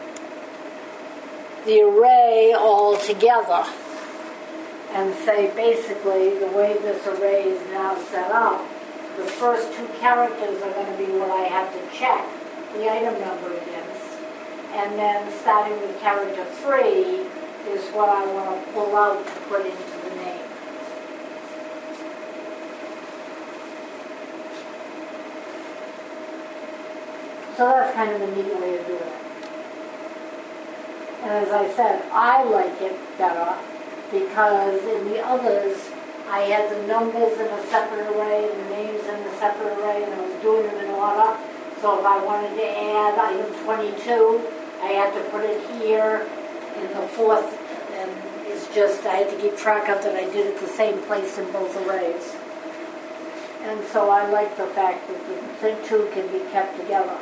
S1: the array all together. And say basically the way this array is now set up, the first 2 characters are going to be what I have to check the item number against. And then starting with character 3 is what I want to pull out to put into the name. So that's kind of a neat way of doing it. And as I said, I like it better because in the others, I had the numbers in a separate array and the names in a separate array, and I was doing them in order. So if I wanted to add item 22, I had to put it here in the 4th, and it's It's just I had to keep track of that I did it the same place in both arrays. And so I like the fact that the two can be kept together.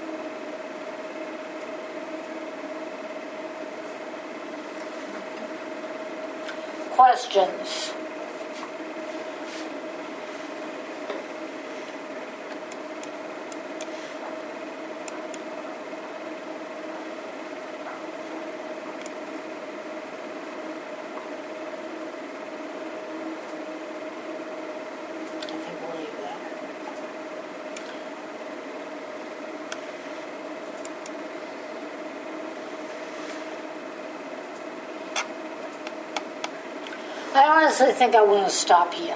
S1: Questions? I honestly think I want to stop here.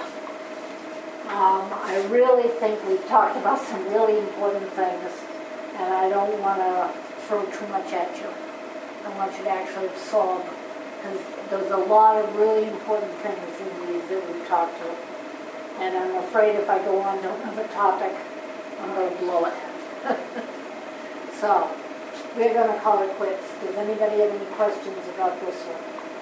S1: I really think we've talked about some really important things, and I don't want to throw too much at you. I want you to actually absorb, because there's a lot of really important things in these that we've talked to. And I'm afraid if I go on to another topic, I'm going to blow it. So, we're going to call it quits. Does anybody have any questions about this one?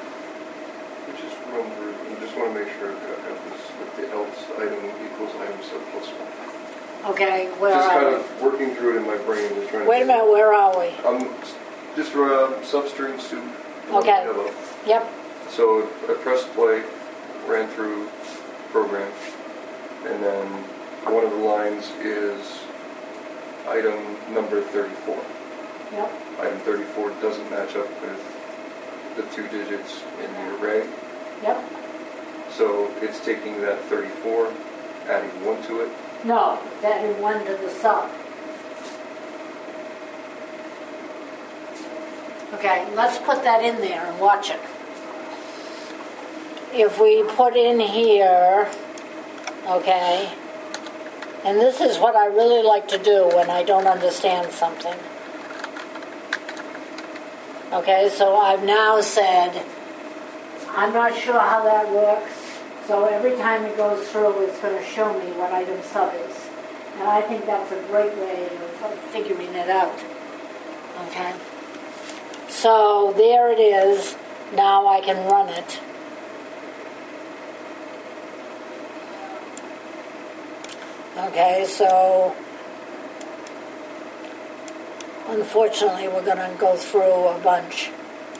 S3: I just want to make sure that I have this, that the else item equals item sub plus 1.
S1: Okay, where
S3: just
S1: are
S3: kind
S1: we?
S3: of working through it in my brain. Just trying
S1: Wait a minute, where are we?
S3: Just substring soup.
S1: Okay.
S3: Hello.
S1: Yep.
S3: So I pressed play, ran through program, and then one of the lines is item number 34.
S1: Yep.
S3: Item 34 doesn't match up with the 2 digits in the array.
S1: Yep.
S3: So it's taking that 34, adding 1 to it.
S1: No, it's adding 1 to the sub. Okay, let's put that in there and watch it. If we put in here, okay, and this is what I really like to do when I don't understand something. Okay, so I've now said, I'm not sure how that works, so every time it goes through, it's going to show me what item sub is. And I think that's a great way of figuring it out. Okay? So there it is. Now I can run it. Okay, so unfortunately we're going to go through a bunch.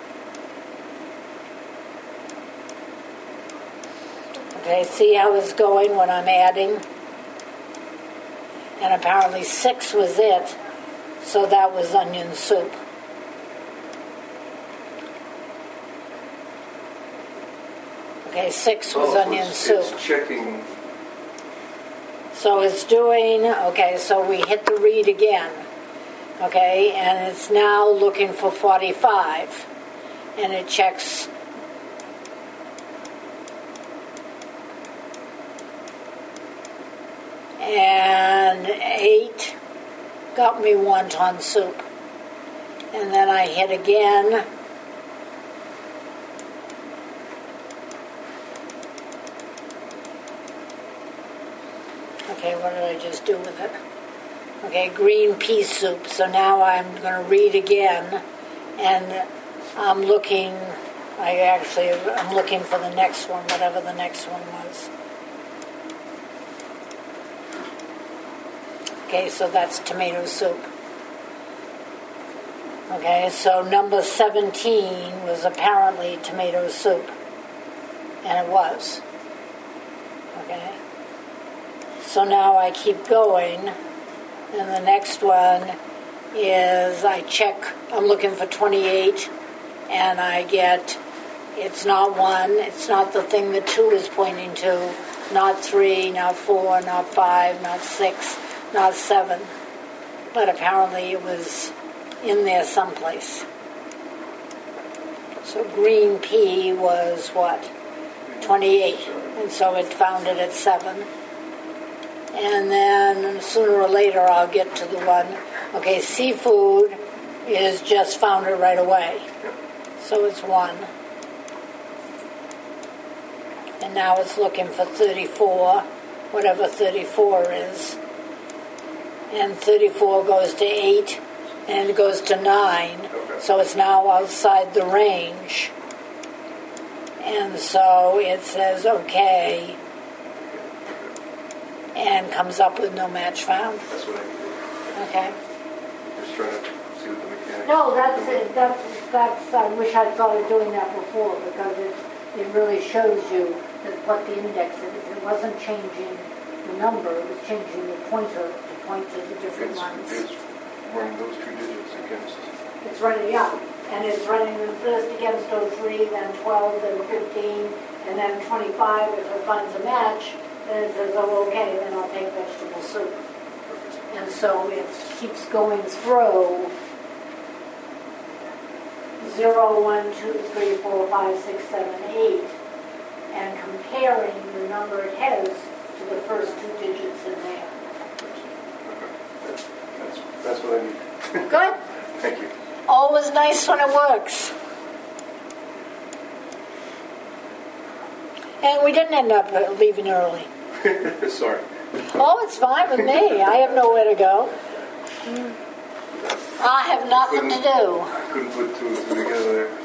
S1: Okay, see how it's going when I'm adding? And apparently 6 was it, so that was onion soup. Okay, 6 was onion soup.
S3: It's checking.
S1: So it's doing, okay, so we hit the read again. Okay, and it's now looking for 45. And it checks. And 8 got me wonton soup. And then I hit again. Okay, what did I just do with it? Okay, green pea soup. So now I'm going to read again. And I'm looking for the next one, whatever the next one was. Okay, so that's tomato soup. Okay, so number 17 was apparently tomato soup. And it was. Okay. So now I keep going. And the next one is I check, I'm looking for 28. And I get, it's not 1, it's not the thing that 2 is pointing to. Not 3, not 4, not 5, not 6. Not 7, but apparently it was in there someplace. So green pea was what? 28, and so it found it at 7. And then sooner or later I'll get to the one. Okay, seafood is just found it right away. So it's 1. And now it's looking for 34, whatever 34 is. And 34 goes to 8, and it goes to 9.
S3: Okay.
S1: So it's now outside the range. And so it says okay, and comes up with no match found.
S3: That's what I need.
S1: Okay.
S3: Just trying to see what the mechanics.
S1: No, that's it. That's. I wish I'd thought of doing that before, because it really shows you that what the index is. It wasn't changing the number; it was changing the pointer to point to the different ones.
S3: It's running those two digits against.
S1: It's running, yeah, and it's running them first against 03, then 12, then 15, and then 25. If it finds a match, then it says, oh, okay, then I'll take vegetable soup. And so it keeps going through 0, 1, 2, 3, 4, 5, 6, 7, 8, and comparing the number it has to the first two digits in there.
S3: Okay. That's what I need.
S1: Good.
S3: Thank you.
S1: Always nice when it works. And we didn't end up leaving early.
S3: Sorry.
S1: Oh, it's fine with me. I have nowhere to go. I have nothing to do.
S3: I couldn't put two and two together there.